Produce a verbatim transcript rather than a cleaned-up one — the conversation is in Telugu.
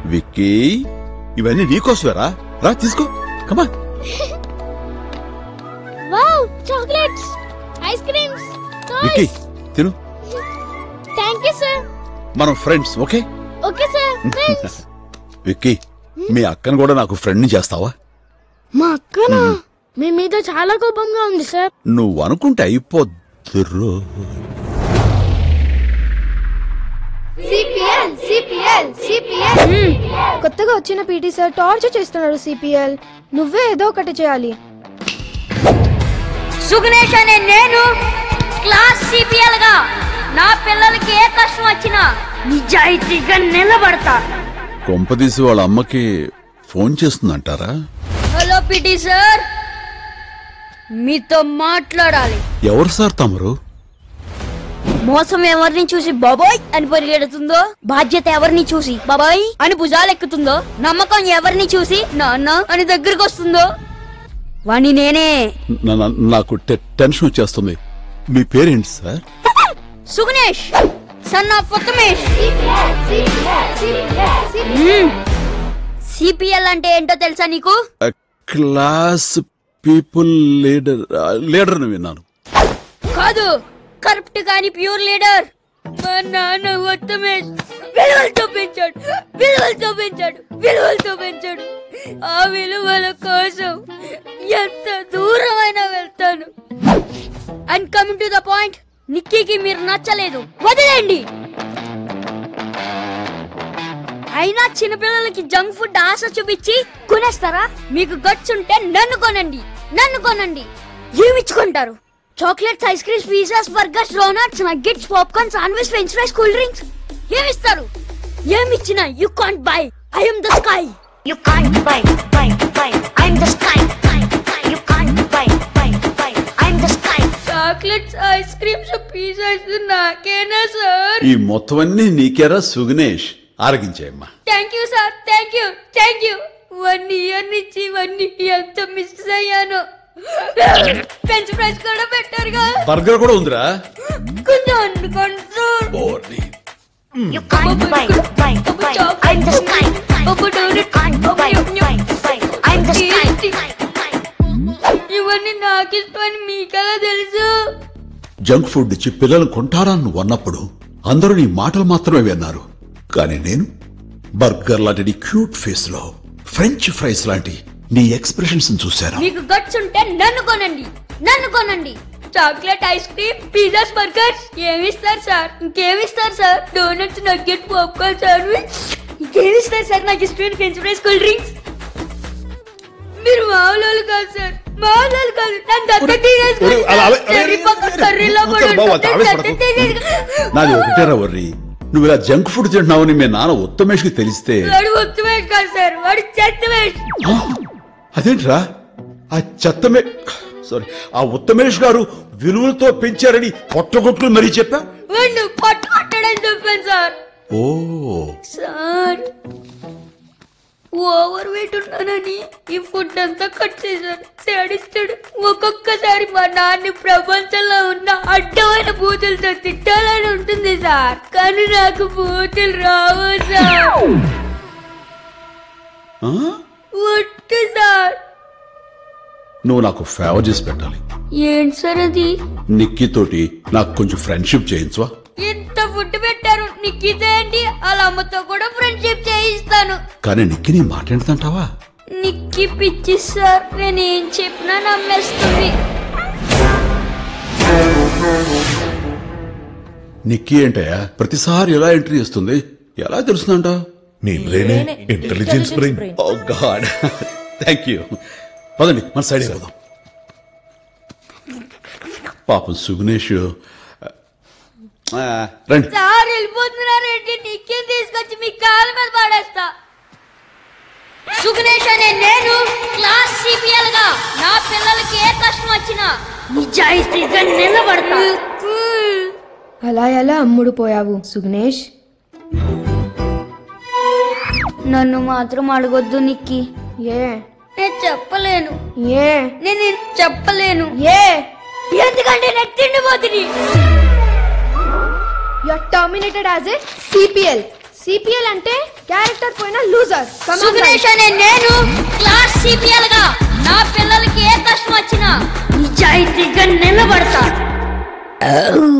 విక్కీ, ఇవన్నీ నీకోసమేరా, రా తీసుకో. Come on. Wow, chocolates, ice creams, Vicky తిను. Thank you sir. మనం friends, okay? Okay sir, friends. Vicky, మీ అక్కను కూడా నాకు ఫ్రెండ్ చేస్తావా? మా అక్కనా? మీ మీద చాలా కోపంగా ఉంది సార్. నువ్వు అనుకుంటే అయిపోద్దురు. సిపిఎల్ సిపిఎల్ సిపిఎల్ కొత్తగా వచ్చిన పీటీ సార్ టార్చర్ చేస్తున్నాడు. సిపిఎల్ నువ్వే ఏదో ఒకటి చేయాలి. సుగనేష్ అనే నేను క్లాస్ సిపిఎల్ గా నా పిల్లలకి ఏ కష్టం వచ్చినా నిజాయితీగా నిలబడతా. కొంపదీసి వాళ్ళ అమ్మకి ఫోన్ చేస్తుందంటారా? హలో పీటీ సార్, మీతో మాట్లాడాలి. ఎవరు సార్ తమరు? మోసం ఎవరిని చూసి బాబాయ్ అని పరిగెడుతుందో, బాధ్యత ఎవరిని చూసి బాబాయ్ అని భుజాలెక్కుతుందో, నమ్మకం ఎవరిని చూసి నాన్న అని దగ్గరకు వస్తుందో వాణ్ణి నేనే. నా- నా- నాకు టె- టెన్షన్ వచ్చేస్తుంది. మీ పేరేంటి sir? Suganesh, son of Uttamesh. CPL అంటే ఏంటో తెలుసా నీకు? Class people leader. లీడర్ విన్నాను. కాదు, కరప్ట్ కాని ప్యూర్ లీడర్. మా నాన్న ఉత్తమేష్ విలువలతో పెంచాడు, విలువలతో పెంచాడు, విలువలతో పెంచాడు. ఆ విలువల కోసం ఎంత దూరమైనా వెళ్తాను. And coming to the point, నిక్కీకి మీరు నచ్చలేదు, వదిలేండి. అయినా చిన్నపిల్లలకి జంక్ ఫుడ్ ఆశ చూపించి కొనేస్తారా? మీకు గట్స్ ఉంటే నన్ను కొనండి, నన్ను కొనండి. ఏమిచ్చుకుంటారు? Chocolates, ice creams, pizzas, burgers, donuts, nuggets, popcorn, sandwich, French fries, cool drinks ఏమిస్తారు? ఏమిచ్చినా you can't buy. I am the sky. You can't buy, buy, buy. I'm the sky. You can't buy, buy, buy. I'm the sky. Chocolates, ice creams, pizzas నాకేనా సార్? ఈ మొత్తం అన్ని నీకేరా సుగనేష్? ఆరగించేయమ్మా. Thank you sir, thank you, thank you. One year నుంచి ఇవన్నీ ఎంత మిస్ అయ్యాను. ఫ్రెంచ్ ఫ్రైస్ కూడా పెట్టారుగా. బర్గర్ కూడా ఉందిరా. కొంచెం అనుకోండి sir. You can't buy, buy, buy. I'm the sky. You can't buy, buy, buy. I'm the sky. ఇవన్నీ నాకు ఇష్టమని మీకెలా తెలుసు? జంక్ ఫుడ్ ఇచ్చి పిల్లలు కొంటారా నువ్వు అన్నప్పుడు అందరూ నీ మాటలు మాత్రమే విన్నారు. కానీ నేను బర్గర్ లాంటి నీ క్యూట్ ఫేస్ లో ఫ్రెంచ్ ఫ్రైస్ లాంటి నీ ఎక్స్ప్రెషన్స్ చూశాను. మీకు గట్స్ ఉంటే నన్ను కొనండి, నన్ను కొనండి. Chocolate, ice cream, pizzas, burgers ఏమిస్తారు సార్? ఇంకేమిస్తారు sir? Donuts, nugget, popcorn, sandwich ఇంకేమిస్తారు సార్? నాకు ఇష్టమైన ఫ్రెంచ్ ఫ్రైస్, కూల్ డ్రింక్స్. మీరు మామూలు కాదు సార్, మామూలు కాదు. నన్ను దత్తత తీసేసుకొని చెర్రీ పక్క కర్రీలో కూడా నాది ఒకటేరా వర్రి. నువ్వు ఇలా జంక్ ఫుడ్ తింటున్నావని మీ నాన్న ఉత్తమేష్ కి తెలిస్తే. వాడు ఉత్తమేష్ కాదు సార్, వాడు చెత్తమేష్. అదేంట్రా? ఆ చెత్తమే సారీ ఆ ఉత్తమేష్ గారు విలువలతో పెంచారని పొట్టగొట్లు మరీ చెప్పా. వాడు పట్టు కొట్టడని చెప్పాను sir. Oh sir, over weight ఉన్నానని ఈ ఫుడ్ అంతా కట్ చేశాను. సాడిస్తాడు. ఒక్కొక్కసారి మా నాన్న ప్రపంచంలో ఉన్న అడ్డమైన బూతులతో తిట్టాలని ఉంటుంది సార్, కానీ నాకు బూతులు రావు సార్. ఒట్టు సార్. నువ్వు నాకు ఫేవర్ చేసి పెట్టాలి. ఏంటి సార్ అది? నిక్కీ తోటి నాకు కొంచెం ఫ్రెండ్షిప్ చేయించవా? ఇంత ఫుడ్ పెట్టారు, నిక్కీతో ఏంటి? వాళ్ళ అమ్మతో కూడా ఫ్రెండ్షిప్ చేయిస్తాను. కానీ నిక్కీ నీ మాట ఏంటంటావా? నిక్కీ పిచ్చి సార్, నేను ఏం చెప్పినా నమ్మేస్తుంది. నిక్కీ ఏంటయ్యా ప్రతిసారి ఎలా ఎంట్రీ ఇస్తుంది? ఎలా తెలుస్తుందంట? నీ బ్రెయినే intelligence brain. Oh god, thank you. పదండి మన సైడ్ పోదాం. పాపం సుగనేష్. రండి. సార్ వెళ్ళిపోతున్నారేంటి? నిక్కీ తీసుకొచ్చి మీ కాళ్ళ మీద పడేస్తా. సుగనేష్ అనే నేను క్లాస్ సిపిఎల్ గా నా పిల్లలకి ఏ కష్టం వచ్చినా నిజాయితీగా నిలబడతా. అలా ఎలా అమ్ముడు పోయావు సుగనేష్? నన్ను మాత్రం అడగొద్దు నిక్కీ. ఏ నేను చెప్పలేను. ఏ నేను చెప్పలేను. ఏ ఎందుకంటే నేను తిండిపోతుంది. You are terminated as a CPL. CPL అంటే క్యారెక్టర్ పోయినా లూజర్. సుగణేష్ అనే నేను క్లాస్ సిపిఎల్ గా నా పిల్లలకి ఏ కష్టం వచ్చినా నిజాయితీగా నిలబడతా.